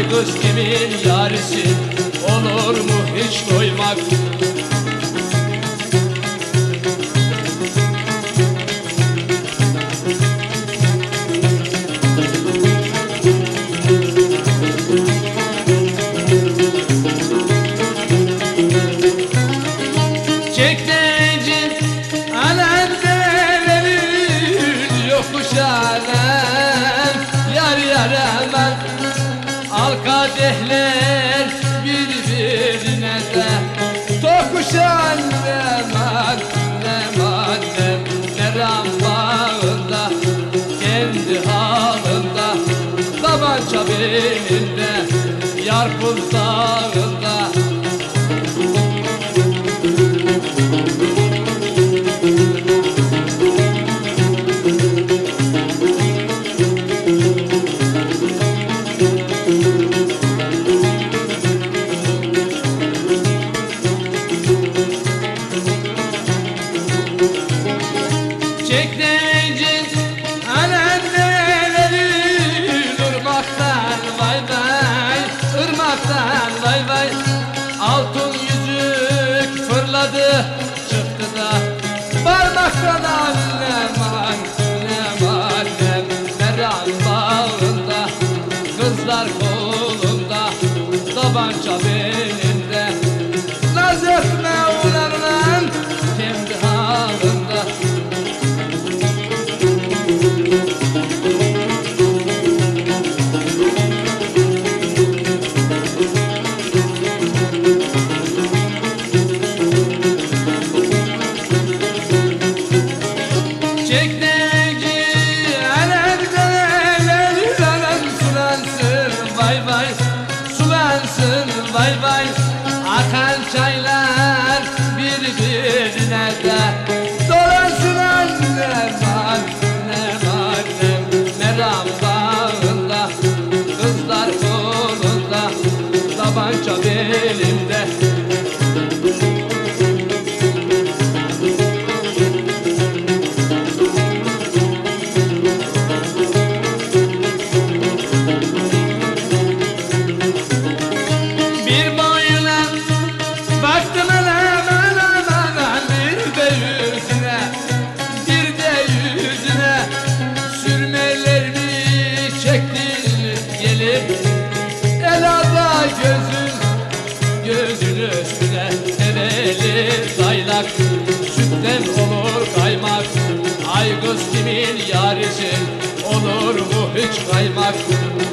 kız kimin yarisi, olur mu hiç doymak? Çekmece alende verir yokuş alem, yar yar hemen al kadehler birbirine de tokuşan ne madem ne ram bağında, kendi halında tabanca belinde, yar kursağında. Çekmece alende verir ırmaktan vay vay, ırmaktan vay vay. Altın yüzük fırladı çıktı da parmaktan annem annem meran bağında, kızlar kolunda tabanca belinde, naz etme ulan kendi halında. Çekmece alende verir anam, sulansın vay vay, sulansın vay vay. Akan çaylar birbirine de dolansın annem annem meram bağında, kızlar kolunda tabanca belinde. Bir boyuna baktım aman bir de yüzüne, bir de yüzüne sürmelerimi çektin gelip, elada gözün üstüne eveli daylak, sütten olur kaymak. Ay kız kimin yarisi, olur mu hiç kaymak?